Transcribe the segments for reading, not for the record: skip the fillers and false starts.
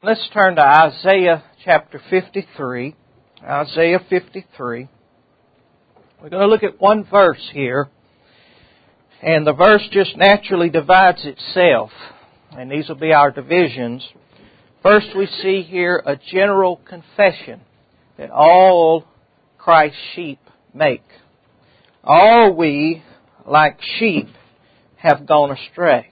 Let's turn to Isaiah chapter 53. Isaiah 53. We're going to look at one verse here. And the verse just naturally divides itself. And these will be our divisions. First we see here a general confession that all Christ's sheep make. All we, like sheep, have gone astray.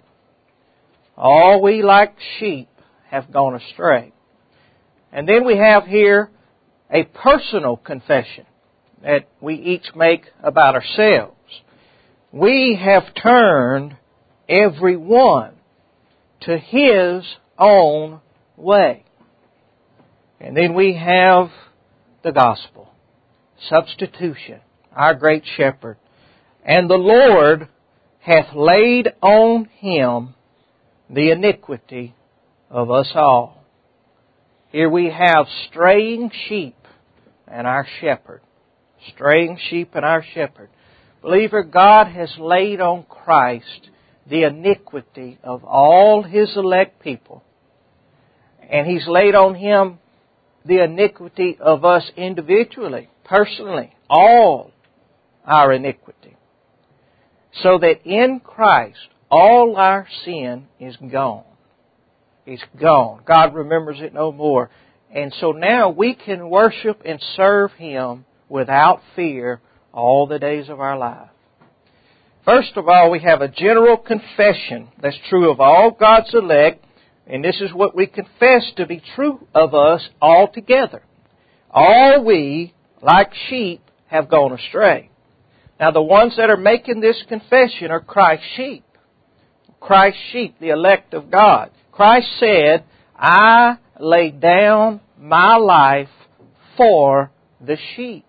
All we, like sheep, have gone astray. And then we have here a personal confession that we each make about ourselves. We have turned every one to his own way. And then we have the gospel, substitution, our great shepherd. And the Lord hath laid on him the iniquity of us all. Here we have straying sheep and our shepherd. Straying sheep and our shepherd. Believer, God has laid on Christ the iniquity of all His elect people. And He's laid on Him the iniquity of us individually, personally, all our iniquity. So that in Christ, all our sin is gone. It's gone. God remembers it no more. And so now we can worship and serve Him without fear all the days of our life. First of all, we have a general confession that's true of all God's elect, and this is what we confess to be true of us altogether. All we, like sheep, have gone astray. Now the ones that are making this confession are Christ's sheep. Christ's sheep, the elect of God. Christ said, I lay down my life for the sheep.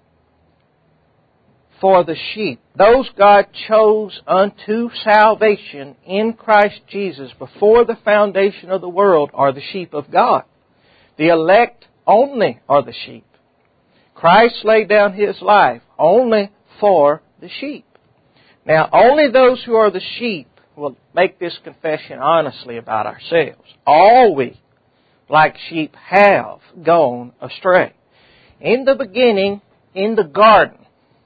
For the sheep. Those God chose unto salvation in Christ Jesus before the foundation of the world are the sheep of God. The elect only are the sheep. Christ laid down His life only for the sheep. Now, only those who are the sheep will make this confession honestly about ourselves. All we, like sheep, have gone astray. In the beginning, in the garden,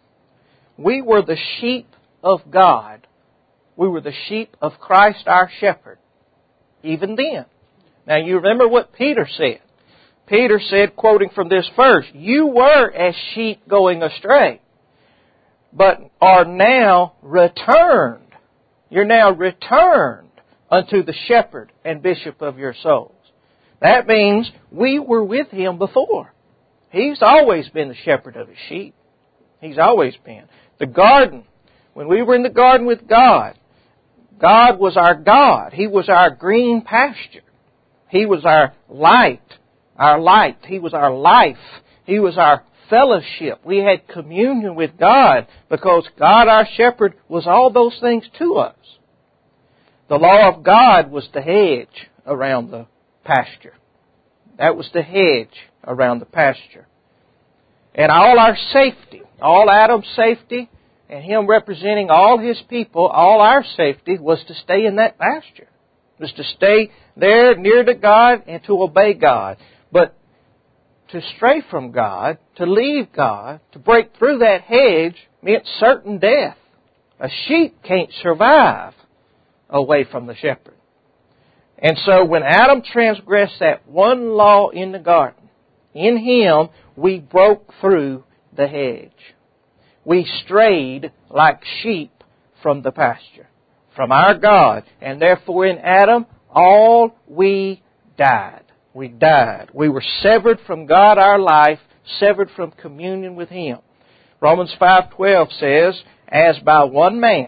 we were the sheep of God. We were the sheep of Christ our shepherd. Even then. Now you remember what Peter said. Peter said, quoting from this verse, you were as sheep going astray, but are now returned. You're now returned unto the shepherd and bishop of your souls. That means we were with Him before. He's always been the shepherd of His sheep. He's always been. The garden, when we were in the garden with God, God was our God. He was our green pasture. He was our light. He was our life. He was our fellowship. We had communion with God because God, our shepherd, was all those things to us. The law of God was the hedge around the pasture. That was the hedge around the pasture. And all our safety, all Adam's safety, and Him representing all His people, all our safety was to stay in that pasture. Was to stay there near to God and to obey God. But to stray from God, to leave God, to break through that hedge meant certain death. A sheep can't survive away from the shepherd. And so when Adam transgressed that one law in the garden, in him we broke through the hedge. We strayed like sheep from the pasture, from our God. And therefore in Adam, all we died. We died. We were severed from God, our life, severed from communion with Him. Romans 5:12 says, as by one man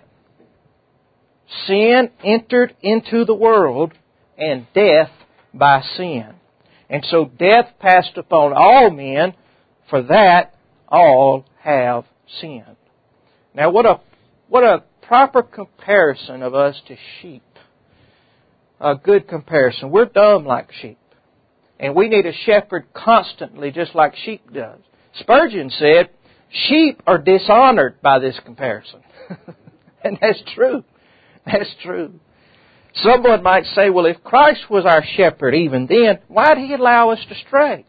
sin entered into the world, and death by sin. And so death passed upon all men, for that all have sinned. Now what a proper comparison of us to sheep. A good comparison. We're dumb like sheep. And we need a shepherd constantly, just like sheep does. Spurgeon said, sheep are dishonored by this comparison. And that's true. That's true. Someone might say, well, if Christ was our shepherd even then, why did He allow us to stray?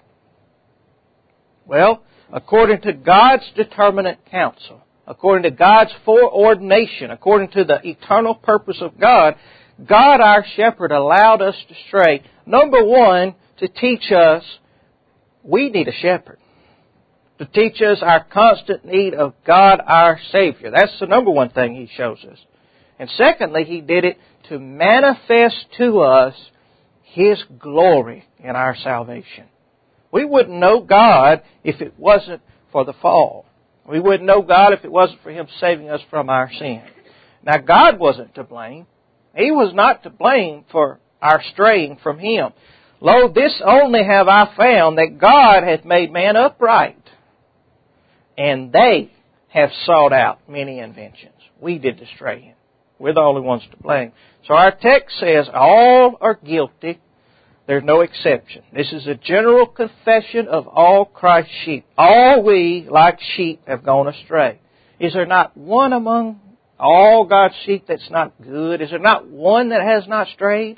Well, according to God's determinate counsel, according to God's foreordination, according to the eternal purpose of God, God, our shepherd, allowed us to stray. Number one, to teach us we need a shepherd. To teach us our constant need of God, our Savior. That's the number one thing He shows us. And secondly, He did it to manifest to us His glory in our salvation. We wouldn't know God if it wasn't for the fall. We wouldn't know God if it wasn't for Him saving us from our sin. Now, God wasn't to blame. He was not to blame for our straying from Him. Lo, this only have I found, that God hath made man upright, and they have sought out many inventions. We did to stray him. We're the only ones to blame. So our text says all are guilty. There's no exception. This is a general confession of all Christ's sheep. All we, like sheep, have gone astray. Is there not one among all God's sheep that's not good? Is there not one that has not strayed?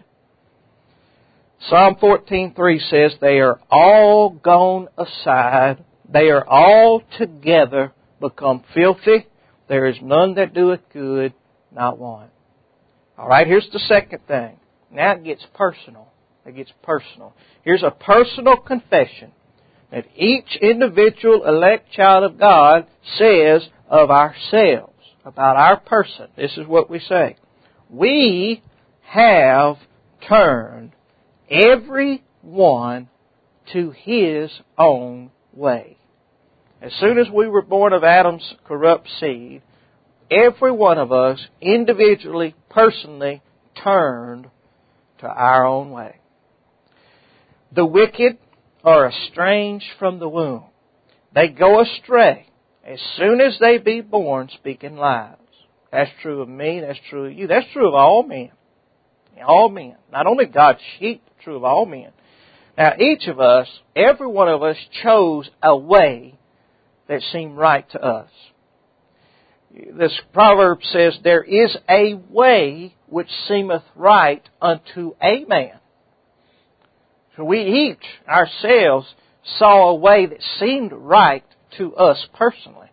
Psalm 14:3 says, they are all gone aside. They are all together become filthy. There is none that doeth good, not one. All right, here's the second thing. Now it gets personal. It gets personal. Here's a personal confession that each individual elect child of God says of ourselves, about our person. This is what we say. We have turned every one to his own way. As soon as we were born of Adam's corrupt seed, every one of us individually, personally, turned to our own way. The wicked are estranged from the womb. They go astray as soon as they be born, speaking lies. That's true of me, that's true of you, that's true of all men. All men. Not only God's sheep, true of all men. Now each of us, every one of us, chose a way that seemed right to us. This proverb says, there is a way which seemeth right unto a man. So we each, ourselves, saw a way that seemed right to us personally.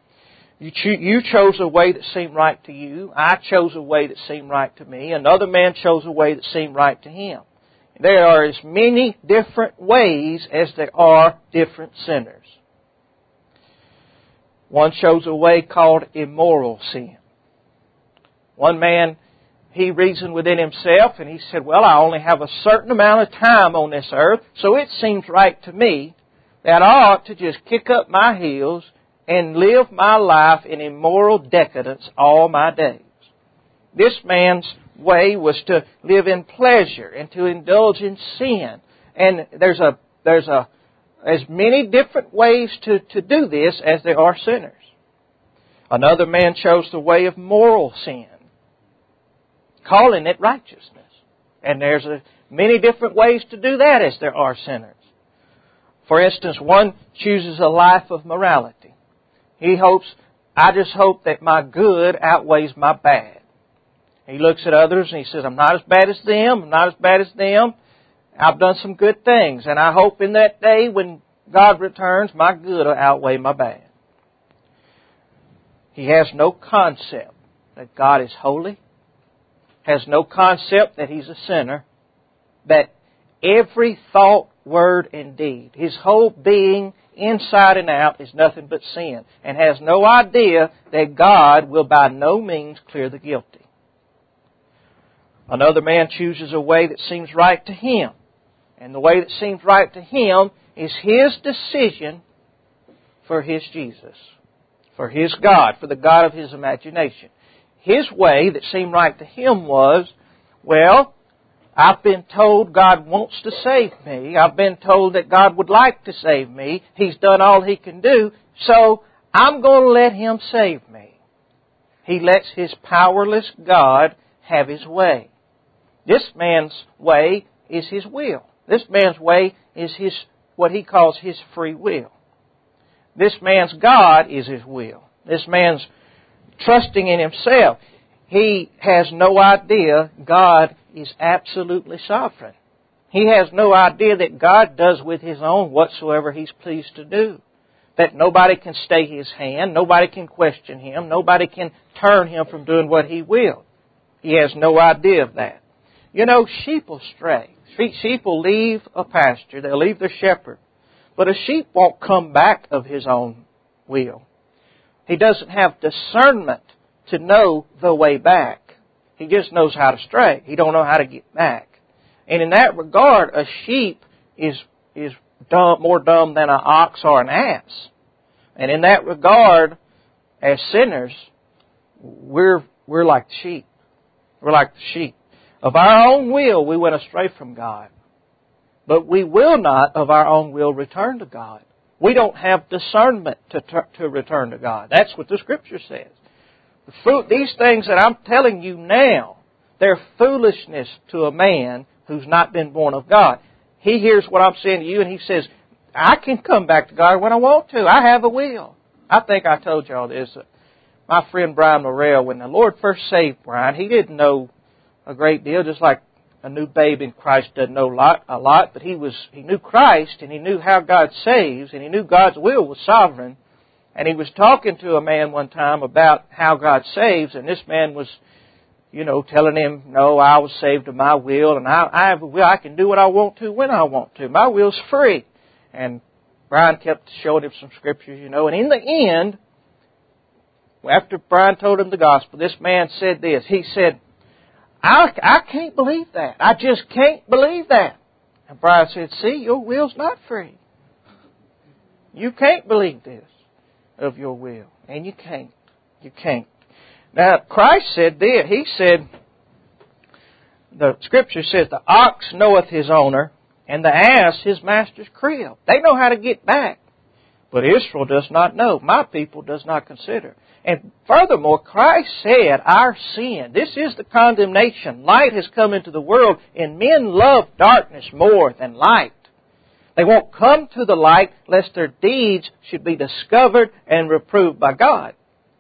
You chose a way that seemed right to you. I chose a way that seemed right to me. Another man chose a way that seemed right to him. There are as many different ways as there are different sinners. One chose a way called immoral sin. One man, he reasoned within himself and he said, well, I only have a certain amount of time on this earth, so it seems right to me that I ought to just kick up my heels and live my life in immoral decadence all my days. This man's way was to live in pleasure and to indulge in sin. And there's as many different ways to do this as there are sinners. Another man chose the way of moral sin, calling it righteousness. And there's many different ways to do that as there are sinners. For instance, one chooses a life of morality. I just hope that my good outweighs my bad. He looks at others and he says, I'm not as bad as them, I'm not as bad as them. I've done some good things, and I hope in that day when God returns, my good will outweigh my bad. He has no concept that God is holy, has no concept that He's a sinner, that every thought, word, and deed, his whole being, inside and out, is nothing but sin, and has no idea that God will by no means clear the guilty. Another man chooses a way that seems right to him. And the way that seems right to him is his decision for his Jesus, for his God, for the God of his imagination. His way that seemed right to him was, well, I've been told God wants to save me. I've been told that God would like to save me. He's done all He can do, so I'm going to let Him save me. He lets His powerless God have His way. This man's way is his will. This man's way is what he calls his free will. This man's God is his will. This man's trusting in himself. he has no idea God is absolutely sovereign. He has no idea that God does with His own whatsoever He's pleased to do. That nobody can stay His hand, nobody can question Him, nobody can turn Him from doing what He will. He has no idea of that. You know, sheep will stray. Sheep will leave a pasture, they'll leave their shepherd. But a sheep won't come back of his own will. He doesn't have discernment to know the way back. He just knows how to stray. He don't know how to get back. And in that regard, a sheep is more dumb than an ox or an ass. And in that regard, as sinners, we're like the sheep. We're like the sheep. Of our own will, we went astray from God. But we will not, of our own will, return to God. We don't have discernment to return to God. That's what the Scripture says. These things that I'm telling you now, they're foolishness to a man who's not been born of God. He hears what I'm saying to you and he says, I can come back to God when I want to. I have a will. I think I told you all this. My friend Brian Morrell, when the Lord first saved Brian, he didn't know a great deal, just like a new babe in Christ doesn't know a lot, but he knew Christ and he knew how God saves and he knew God's will was sovereign. And he was talking to a man one time about how God saves, and this man was, telling him, no, I was saved to my will, and I have a will. I can do what I want to when I want to. My will's free. And Brian kept showing him some scriptures, and in the end, after Brian told him the gospel, this man said this. He said, I can't believe that. I just can't believe that. And Brian said, see, your will's not free. You can't believe this of your will. And you can't. You can't. Now, Christ said this. He said, the Scripture says, the ox knoweth his owner, and the ass his master's crib. They know how to get back. But Israel does not know. My people does not consider. And furthermore, Christ said, our sin, this is the condemnation. Light has come into the world, and men love darkness more than light. They won't come to the light lest their deeds should be discovered and reproved by God.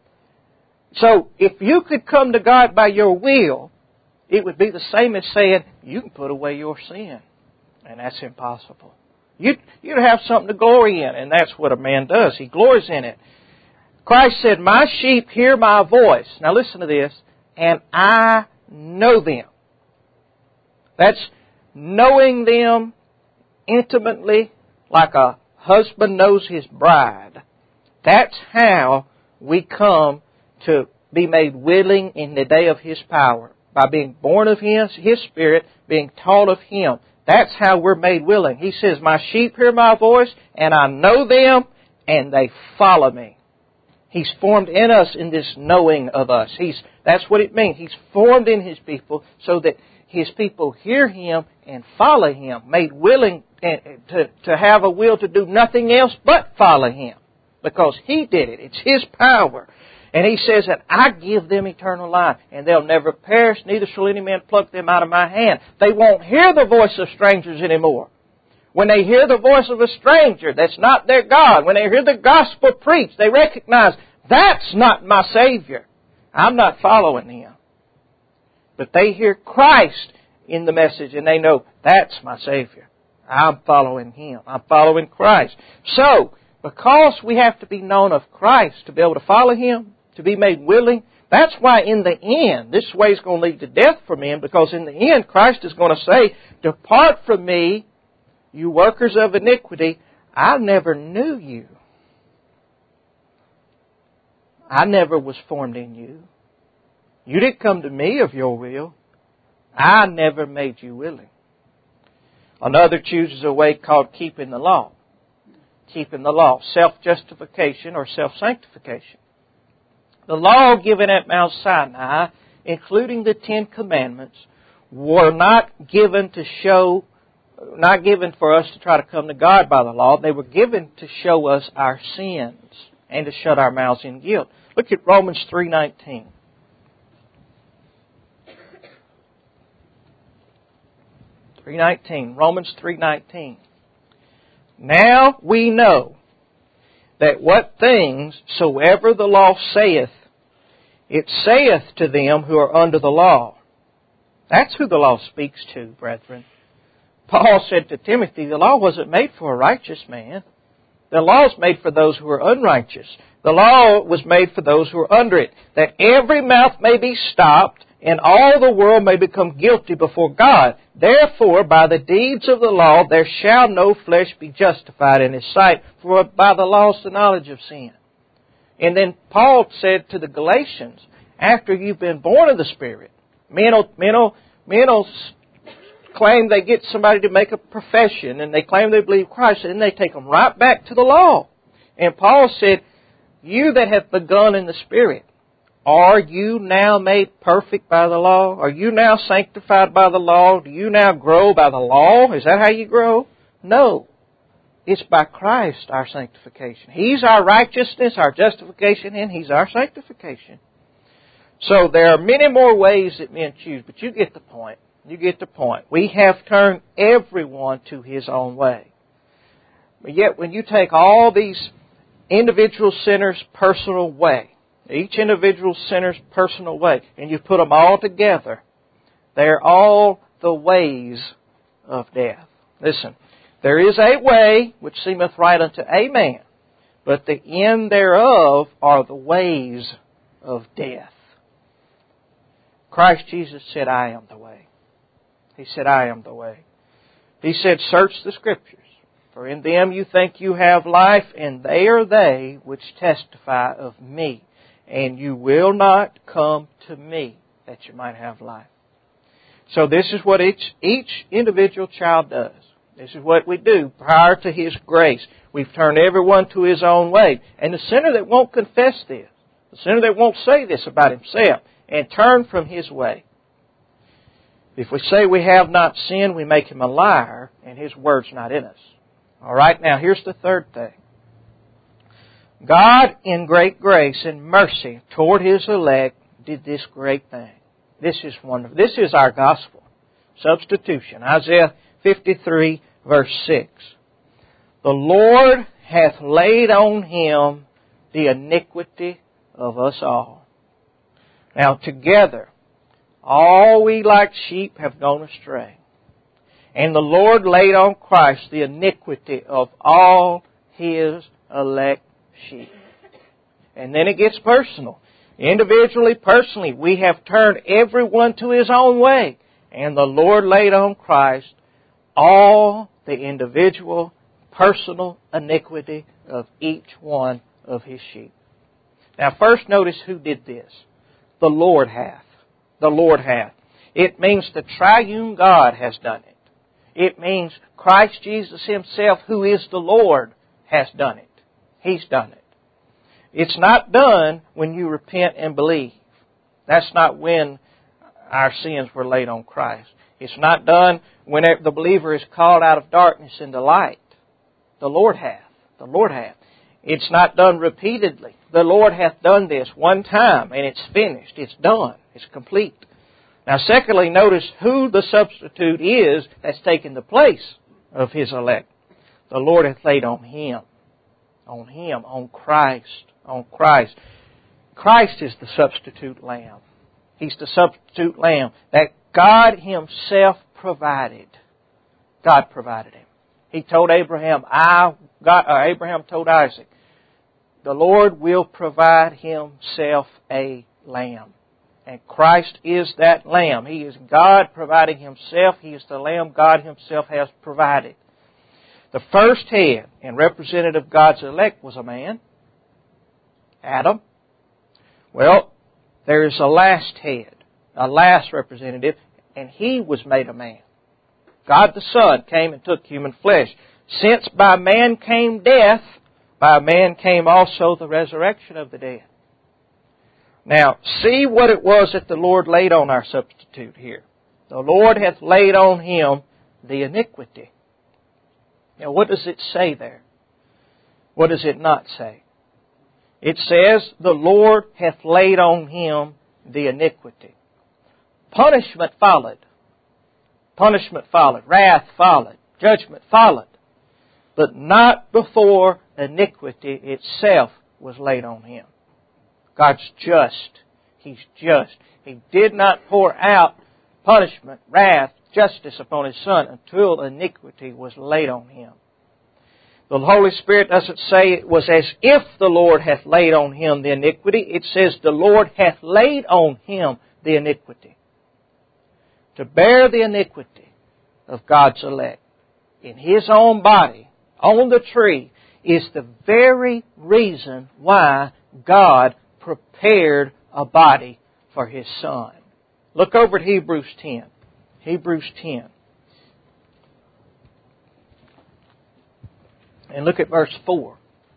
So, if you could come to God by your will, it would be the same as saying, you can put away your sin. And that's impossible. You'd have something to glory in, and that's what a man does. He glories in it. Christ said, my sheep hear my voice. Now listen to this. And I know them. That's knowing them intimately like a husband knows his bride. That's how we come to be made willing in the day of His power. By being born of His Spirit, being taught of Him. That's how we're made willing. He says, my sheep hear my voice, and I know them, and they follow me. He's formed in us in this knowing of us. That's what it means. He's formed in His people so that His people hear Him and follow Him, made willing to have a will to do nothing else but follow Him. Because He did it. It's His power. And He says that I give them eternal life, and they'll never perish, neither shall any man pluck them out of my hand. They won't hear the voice of strangers anymore. When they hear the voice of a stranger, that's not their God. When they hear the gospel preached, they recognize, that's not my Savior. I'm not following Him. But they hear Christ in the message, and they know, that's my Savior. I'm following Him. I'm following Christ. So, because we have to be known of Christ to be able to follow Him, to be made willing, that's why in the end, this way is going to lead to death for men, because in the end, Christ is going to say, depart from me, you workers of iniquity, I never knew you. I never was formed in you. You didn't come to me of your will. I never made you willing. Another chooses a way called keeping the law. Keeping the law. Self-justification or self-sanctification. The law given at Mount Sinai, including the Ten Commandments, were not given for us to try to come to God by the law. They were given to show us our sins and to shut our mouths in guilt. Look at Romans 3:19. Romans 3:19. Now we know that what things soever the law saith, It saith to them who are under the law. That's who the law speaks to, brethren. Paul said to Timothy, the law wasn't made for a righteous man. The law is made for those who are unrighteous. The law was made for those who are under it, that every mouth may be stopped, and all the world may become guilty before God. Therefore, by the deeds of the law, there shall no flesh be justified in His sight, for by the law is the knowledge of sin. And then Paul said to the Galatians, after you've been born of the Spirit, men will claim they get somebody to make a profession, and they claim they believe Christ, and then they take them right back to the law. And Paul said, you that have begun in the Spirit, are you now made perfect by the law? Are you now sanctified by the law? Do you now grow by the law? Is that how you grow? No. It's by Christ, our sanctification. He's our righteousness, our justification, and He's our sanctification. So there are many more ways that men choose, but you get the point. You get the point. We have turned everyone to his own way. But yet when you take all these individual sinners' personal way, each individual sinner's personal way, and you put them all together, they're all the ways of death. Listen, there is a way which seemeth right unto a man, but the end thereof are the ways of death. Christ Jesus said, I am the way. He said, I am the way. He said, search the Scriptures, for in them you think you have life, and they are they which testify of me. And you will not come to me that you might have life. So this is what each individual child does. This is what we do prior to His grace. We've turned everyone to his own way. And the sinner that won't confess this, the sinner that won't say this about himself and turn from his way, if we say we have not sinned, we make him a liar, and His word's not in us. All right, now here's the third thing. God, in great grace and mercy toward His elect, did this great thing. This is wonderful. This is our gospel. Substitution. Isaiah 53, verse 6. The Lord hath laid on Him the iniquity of us all. Now together, all we like sheep have gone astray. And the Lord laid on Christ the iniquity of all His elect sheep. And then it gets personal. Individually, personally, we have turned everyone to his own way. And the Lord laid on Christ all the individual, personal iniquity of each one of His sheep. Now first notice who did this. The Lord hath. The Lord hath. It means the triune God has done it. It means Christ Jesus Himself, who is the Lord, has done it. He's done it. It's not done when you repent and believe. That's not when our sins were laid on Christ. It's not done when the believer is called out of darkness into light. The Lord hath. The Lord hath. It's not done repeatedly. The Lord hath done this one time, and it's finished. It's done. It's complete. Now, secondly, notice who the substitute is that's taken the place of His elect. The Lord hath laid on Him. On Him. On Christ. On Christ. Christ is the substitute lamb. He's the substitute lamb that God Himself provided. God provided Him. He told Abraham, Abraham told Isaac, the Lord will provide Himself a lamb. And Christ is that lamb. He is God providing Himself. He is the lamb God Himself has provided. The first head and representative of God's elect was a man, Adam. Well, there is a last head, a last representative, and He was made a man. God the Son came and took human flesh. Since by man came death, by man came also the resurrection of the dead. Now, see what it was that the Lord laid on our substitute here. The Lord hath laid on Him the iniquity. Now, what does it say there? What does it not say? It says, the Lord hath laid on Him the iniquity. Punishment followed. Punishment followed. Wrath followed. Judgment followed. But not before iniquity itself was laid on Him. God's just. He's just. He did not pour out punishment, wrath, justice upon His Son until iniquity was laid on Him. The Holy Spirit doesn't say it was as if the Lord hath laid on Him the iniquity. It says the Lord hath laid on Him the iniquity. To bear the iniquity of God's elect in His own body, on the tree, is the very reason why God prepared a body for His Son. Look over at Hebrews 10. Hebrews 10. And look at verse 4.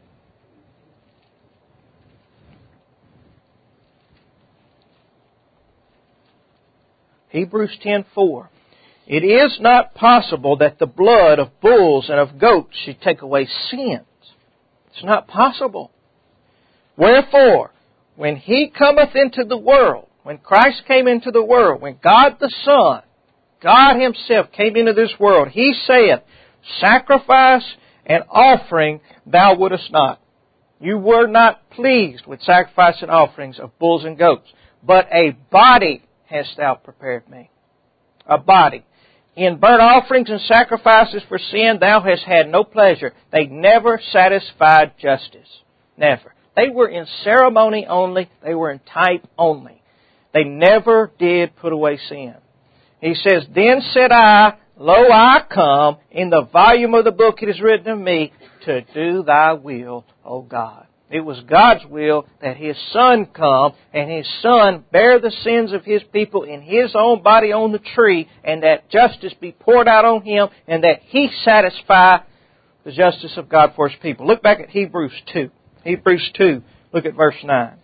Hebrews 10:4. It is not possible that the blood of bulls and of goats should take away sins. It's not possible. Wherefore, when He cometh into the world, when Christ came into the world, when God the Son, God Himself came into this world, He saith, sacrifice and offering thou wouldest not. You were not pleased with sacrifice and offerings of bulls and goats, but a body hast thou prepared me. A body. In burnt offerings and sacrifices for sin thou hast had no pleasure. They never satisfied justice. Never. They were in ceremony only. They were in type only. They never did put away sin. He says, Then said I, Lo, I come, in the volume of the book it is written of me, to do thy will, O God. It was God's will that His Son come, and His Son bear the sins of His people in His own body on the tree, and that justice be poured out on Him, and that He satisfy the justice of God for His people. Look back at Hebrews 2. Hebrews 2, look at verse 9.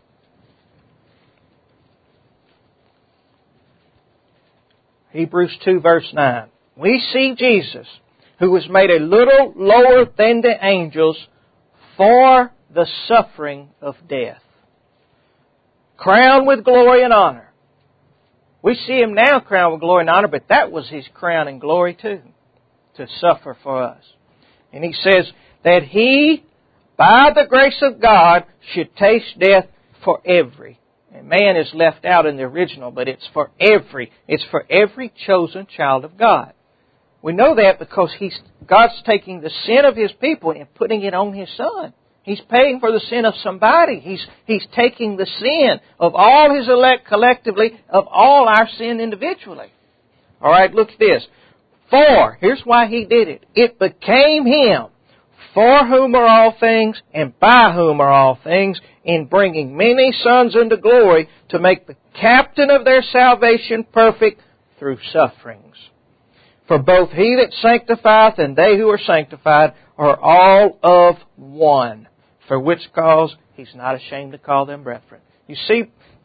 Hebrews 2, verse 9. We see Jesus, who was made a little lower than the angels for the suffering of death, crowned with glory and honor. We see Him now crowned with glory and honor, but that was His crown and glory too, to suffer for us. And He says that He, by the grace of God, should taste death for every. And man is left out in the original, but it's for every. It's for every chosen child of God. We know that because God's taking the sin of His people and putting it on His Son. He's paying for the sin of somebody. He's taking the sin of all His elect collectively, of all our sin individually. All right, look at this. For, here's why He did it. It became Him, for whom are all things, and by whom are all things, in bringing many sons into glory, to make the captain of their salvation perfect through sufferings. For both He that sanctifieth and they who are sanctified are all of one, for which cause He's not ashamed to call them brethren. You see,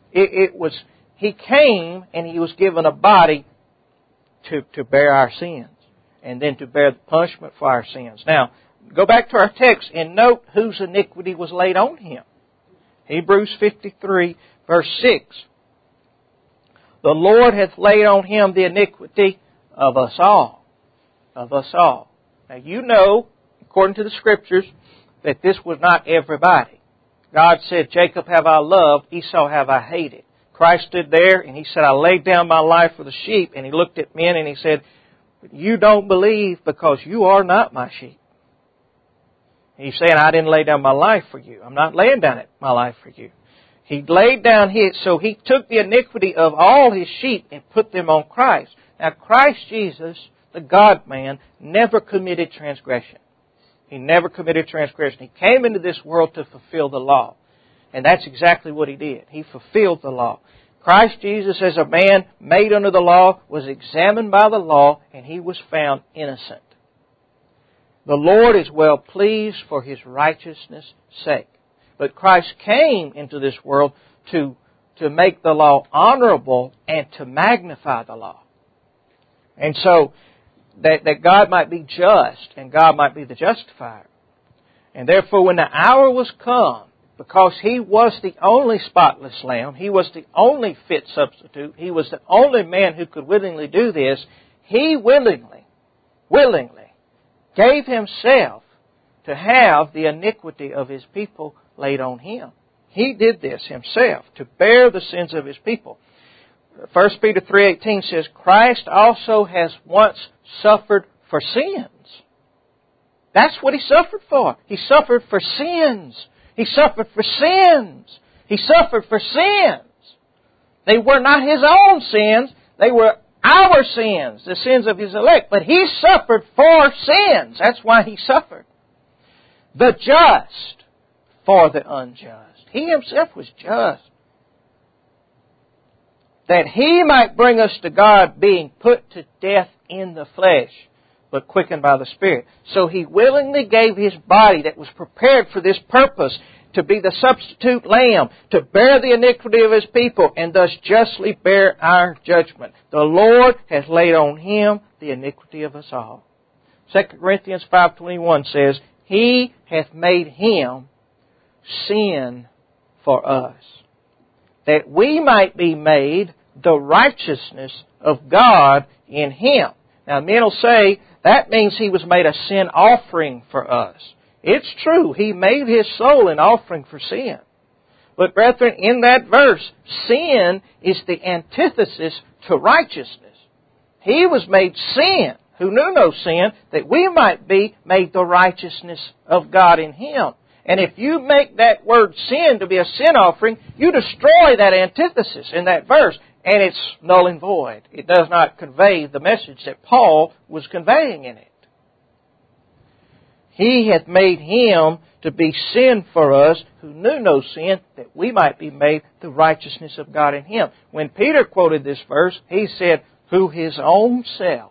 He came and He was given a body to bear our sins, and then to bear the punishment for our sins. Now, go back to our text and note whose iniquity was laid on Him. Hebrews 53, verse 6. The Lord hath laid on Him the iniquity of us all. Of us all. Now you know, according to the Scriptures, that this was not everybody. God said, Jacob have I loved, Esau have I hated. Christ stood there and He said, I laid down my life for the sheep. And He looked at men and He said, you don't believe because you are not my sheep. He's saying, I didn't lay down my life for you. I'm not laying down my life for you. He laid down His, so He took the iniquity of all His sheep and put them on Christ. Now Christ Jesus, the God-man, never committed transgression. He never committed transgression. He came into this world to fulfill the law. And that's exactly what He did. He fulfilled the law. Christ Jesus, as a man made under the law, was examined by the law, and He was found innocent. The Lord is well pleased for His righteousness' sake. But Christ came into this world to make the law honorable and to magnify the law. And so, that God might be just and God might be the justifier. And therefore, when the hour was come, because He was the only spotless lamb, He was the only fit substitute, He was the only man who could willingly do this, He willingly gave Himself to have the iniquity of His people laid on Him. He did this Himself to bear the sins of His people. 1 Peter 3:18 says, Christ also has once suffered for sins. That's what He suffered for. He suffered for sins. He suffered for sins. He suffered for sins. They were not His own sins. They were our sins, the sins of His elect. But He suffered for sins. That's why He suffered. The just for the unjust. He Himself was just. That He might bring us to God, being put to death in the flesh, but quickened by the Spirit. So He willingly gave His body that was prepared for this purpose, to be the substitute lamb, to bear the iniquity of His people, and thus justly bear our judgment. The Lord has laid on Him the iniquity of us all. 2 Corinthians 5:21 says, He hath made Him sin for us, that we might be made the righteousness of God in Him. Now men will say, that means He was made a sin offering for us. It's true, He made His soul an offering for sin. But brethren, in that verse, sin is the antithesis to righteousness. He was made sin, who knew no sin, that we might be made the righteousness of God in Him. And if you make that word sin to be a sin offering, you destroy that antithesis in that verse, and it's null and void. It does not convey the message that Paul was conveying in it. He hath made Him to be sin for us, who knew no sin, that we might be made the righteousness of God in Him. When Peter quoted this verse, he said, who His own self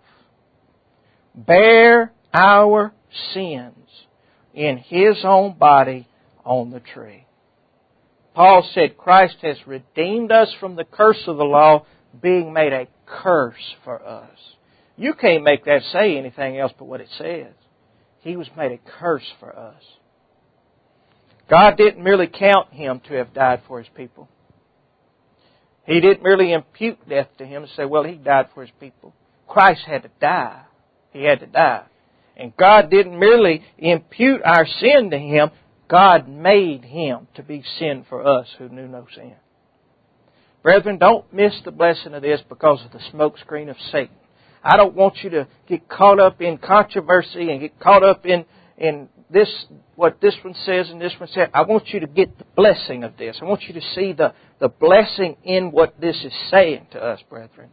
bare our sins in His own body on the tree. Paul said, Christ has redeemed us from the curse of the law, being made a curse for us. You can't make that say anything else but what it says. He was made a curse for us. God didn't merely count Him to have died for His people. He didn't merely impute death to Him and say, well, He died for His people. Christ had to die. He had to die. And God didn't merely impute our sin to Him. God made Him to be sin for us who knew no sin. Brethren, don't miss the blessing of this because of the smokescreen of Satan. I don't want you to get caught up in controversy and get caught up in this, what this one says and this one says. I want you to get the blessing of this. I want you to see the blessing in what this is saying to us, brethren.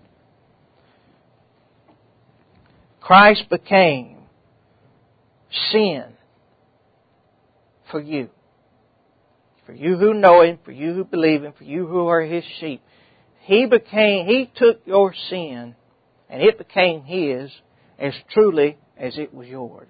Christ became sin for you. For you who know Him, for you who believe Him, for you who are His sheep. He took your sin and it became His as truly as it was yours.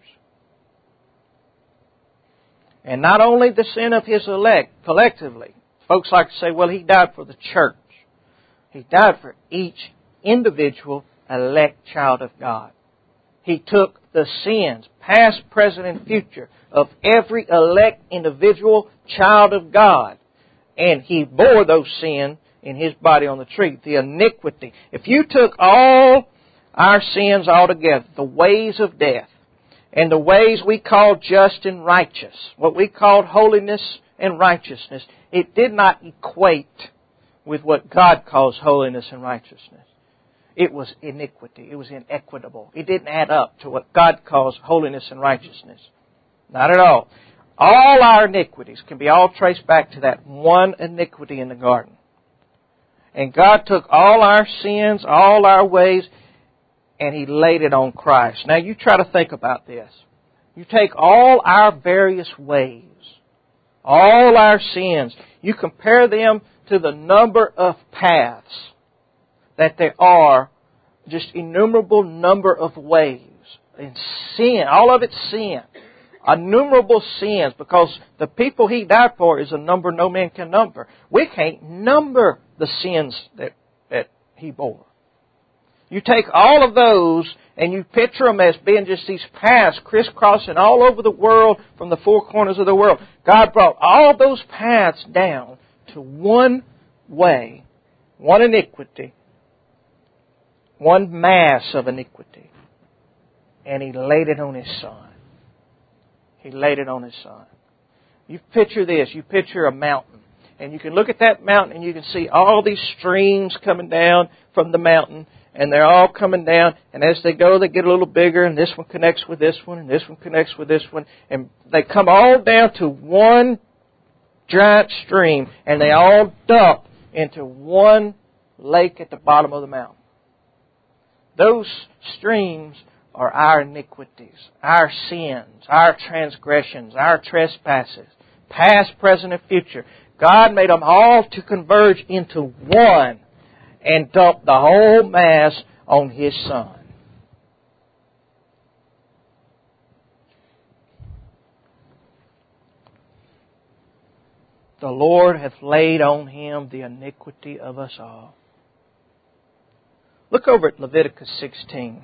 And not only the sin of His elect, collectively. Folks like to say, well, He died for the church. He died for each individual elect child of God. He took the sins, past, present, and future, of every elect individual child of God. And He bore those sins in His body on the tree. The iniquity. If you took all our sins altogether, the ways of death, and the ways we call just and righteous, what we called holiness and righteousness, it did not equate with what God calls holiness and righteousness. It was iniquity. It was inequitable. It didn't add up to what God calls holiness and righteousness. Not at all. All our iniquities can be all traced back to that one iniquity in the garden. And God took all our sins, all our ways, and He laid it on Christ. Now you try to think about this. You take all our various ways, all our sins, you compare them to the number of paths that there are, just innumerable number of ways. And sin, all of it's sin. Innumerable sins, because the people He died for is a number no man can number. We can't number the sins that He bore. You take all of those and you picture them as being just these paths crisscrossing all over the world from the four corners of the world. God brought all those paths down to one way, one iniquity, one mass of iniquity. And He laid it on His Son. He laid it on His Son. You picture this. You picture a mountain. And you can look at that mountain and you can see all these streams coming down from the mountain. And they're all coming down. And as they go, they get a little bigger. And this one connects with this one. And this one connects with this one. And they come all down to one giant stream. And they all dump into one lake at the bottom of the mountain. Those streams are our iniquities, our sins, our transgressions, our trespasses, past, present, and future. God made them all to converge into one and dump the whole mass on His Son. The Lord hath laid on Him the iniquity of us all. Look over at Leviticus 16.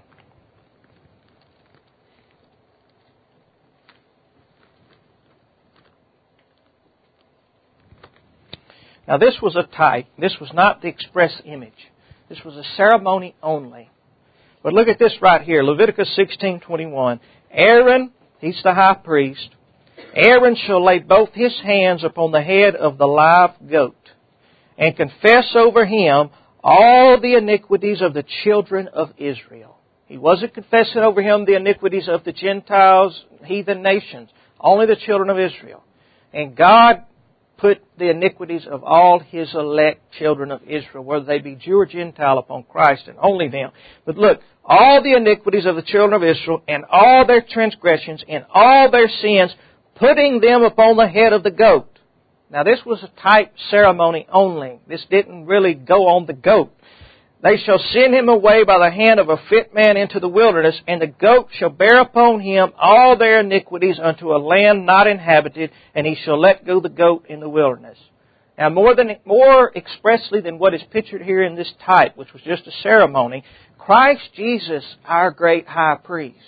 Now this was a type. This was not the express image. This was a ceremony only. But look at this right here. Leviticus 16:21. Aaron, he's the high priest. Aaron shall lay both his hands upon the head of the live goat and confess over him all the iniquities of the children of Israel. He wasn't confessing over him the iniquities of the Gentiles, heathen nations. Only the children of Israel. And God put the iniquities of all His elect children of Israel, whether they be Jew or Gentile, upon Christ, and only them. But look, all the iniquities of the children of Israel, and all their transgressions, and all their sins, putting them upon the head of the goat. Now this was a type ceremony only. This didn't really go on the goat. They shall send him away by the hand of a fit man into the wilderness, and the goat shall bear upon him all their iniquities unto a land not inhabited, and he shall let go the goat in the wilderness. Now more expressly than what is pictured here in this type, which was just a ceremony, Christ Jesus, our great high priest,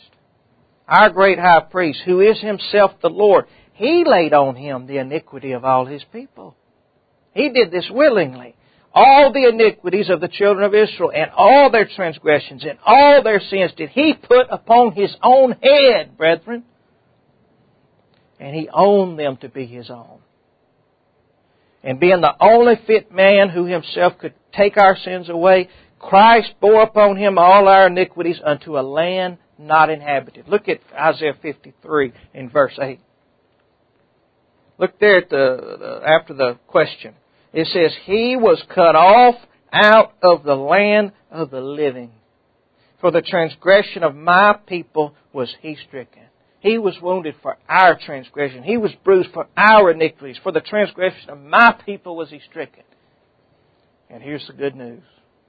who is Himself the Lord, He laid on Him the iniquity of all His people. He did this willingly. All the iniquities of the children of Israel and all their transgressions and all their sins did He put upon His own head, brethren. And He owned them to be His own. And being the only fit man who Himself could take our sins away, Christ bore upon Him all our iniquities unto a land not inhabited. Look at Isaiah 53 in verse 8. Look there at after the question. It says, He was cut off out of the land of the living. For the transgression of my people was He stricken. He was wounded for our transgression. He was bruised for our iniquities. For the transgression of my people was He stricken. And here's the good news.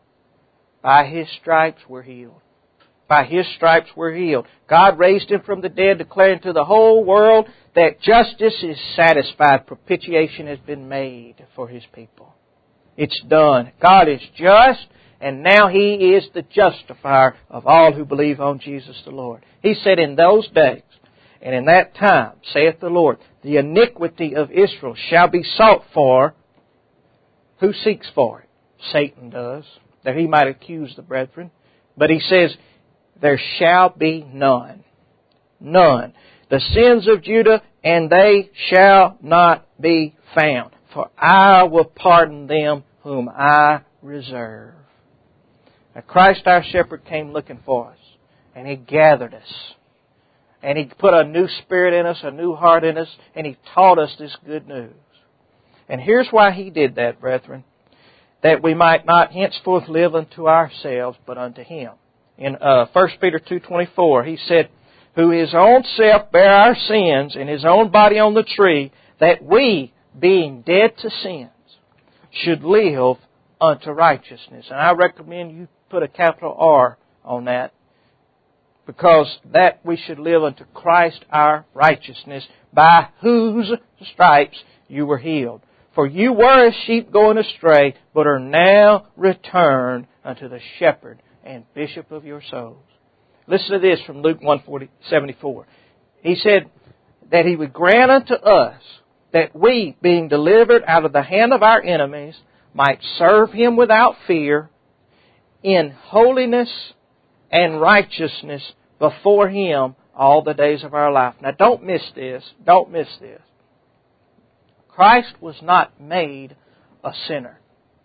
By His stripes we're healed. By His stripes we're healed. God raised Him from the dead, declaring to the whole world that justice is satisfied. Propitiation has been made for His people. It's done. God is just, and now He is the justifier of all who believe on Jesus the Lord. He said, in those days, and in that time, saith the Lord, the iniquity of Israel shall be sought for. Who seeks for it? Satan does, that he might accuse the brethren. But He says, there shall be none. None. The sins of Judah, and they shall not be found. For I will pardon them whom I reserve. Now Christ our shepherd came looking for us. And He gathered us. And He put a new spirit in us, a new heart in us. And He taught us this good news. And here's why He did that, brethren. That we might not henceforth live unto ourselves, but unto Him. In 1 Peter 2:24, He said, who His own self bare our sins in His own body on the tree, that we, being dead to sins, should live unto righteousness. And I recommend you put a capital R on that, because that we should live unto Christ our righteousness, by whose stripes you were healed. For you were as sheep going astray, but are now returned unto the shepherd and bishop of your souls. Listen to this from Luke 1:74. He said that He would grant unto us that we, being delivered out of the hand of our enemies, might serve Him without fear, in holiness and righteousness before Him all the days of our life. Now don't miss this. Don't miss this. Christ was not made a sinner.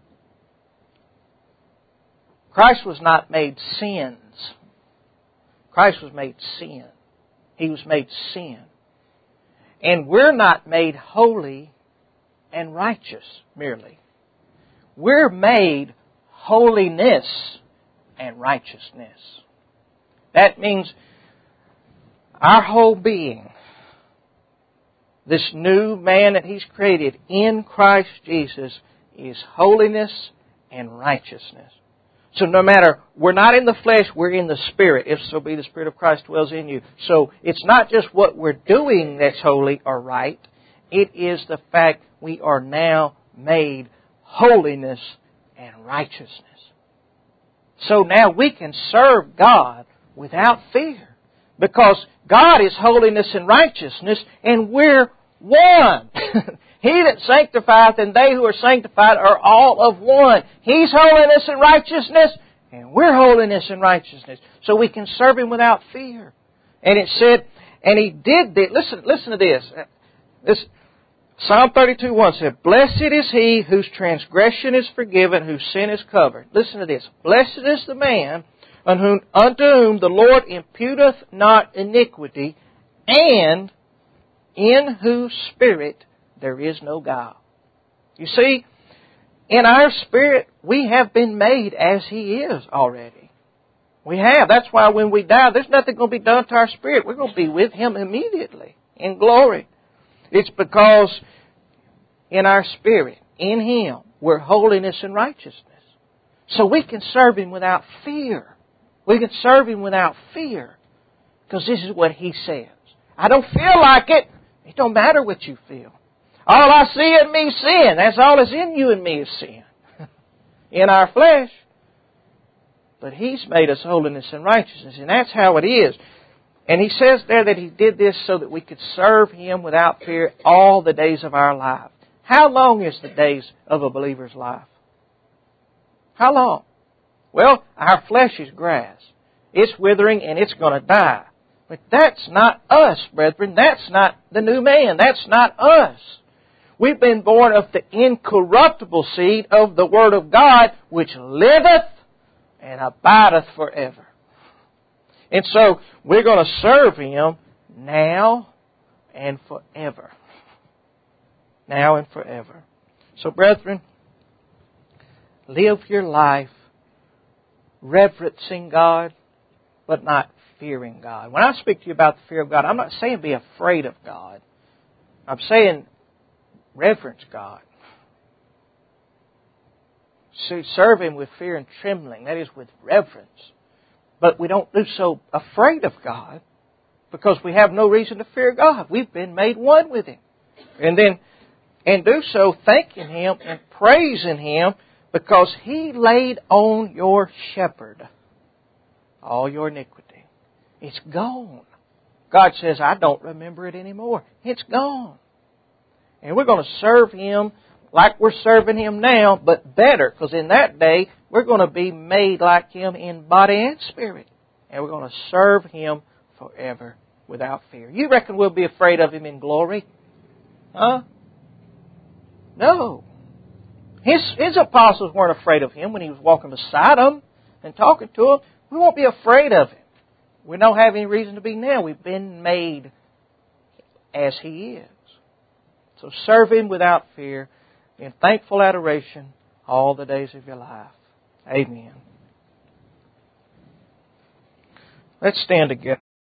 Christ was not made sins. Christ was made sin. He was made sin. And we're not made holy and righteous merely. We're made holiness and righteousness. That means our whole being, this new man that He's created in Christ Jesus, is holiness and righteousness. So no matter, we're not in the flesh, we're in the Spirit, if so be the Spirit of Christ dwells in you. So it's not just what we're doing that's holy or right. It is the fact we are now made holiness and righteousness. So now we can serve God without fear. Because God is holiness and righteousness, and we're one. He that sanctifieth and they who are sanctified are all of one. He's holiness and righteousness, and we're holiness and righteousness. So we can serve Him without fear. And it said, and He did this. Listen to this. Psalm 32:1 said, "Blessed is he whose transgression is forgiven, whose sin is covered." Listen to this. "Blessed is the man unto whom the Lord imputeth not iniquity, and in whose spirit there is no guile." You see, in our spirit, we have been made as He is already. We have. That's why when we die, there's nothing going to be done to our spirit. We're going to be with Him immediately in glory. It's because in our spirit, in Him, we're holiness and righteousness. So we can serve Him without fear. We can serve Him without fear. Because this is what He says. I don't feel like it. It don't matter what you feel. All I see in me is sin. That's all that's in you and me is sin. In our flesh. But He's made us holiness and righteousness. And that's how it is. And He says there that He did this so that we could serve Him without fear all the days of our life. How long is the days of a believer's life? How long? Well, our flesh is grass. It's withering and it's going to die. But that's not us, brethren. That's not the new man. That's not us. We've been born of the incorruptible seed of the Word of God, which liveth and abideth forever. And so we're going to serve Him now and forever. Now and forever. So, brethren, live your life reverencing God, but not fearing God. When I speak to you about the fear of God, I'm not saying be afraid of God. I'm saying reverence God. So serve Him with fear and trembling. That is, with reverence. But we don't do so afraid of God, because we have no reason to fear God. We've been made one with Him. And do so thanking Him and praising Him, because He laid on your shepherd all your iniquity. It's gone. God says, I don't remember it anymore. It's gone. And we're going to serve Him like we're serving Him now, but better, because in that day, we're going to be made like Him in body and spirit. And we're going to serve Him forever without fear. You reckon we'll be afraid of Him in glory? Huh? No. His apostles weren't afraid of Him when He was walking beside them and talking to them. We won't be afraid of Him. We don't have any reason to be now. We've been made as He is. So serve Him without fear, in thankful adoration, all the days of your life. Amen. Let's stand together.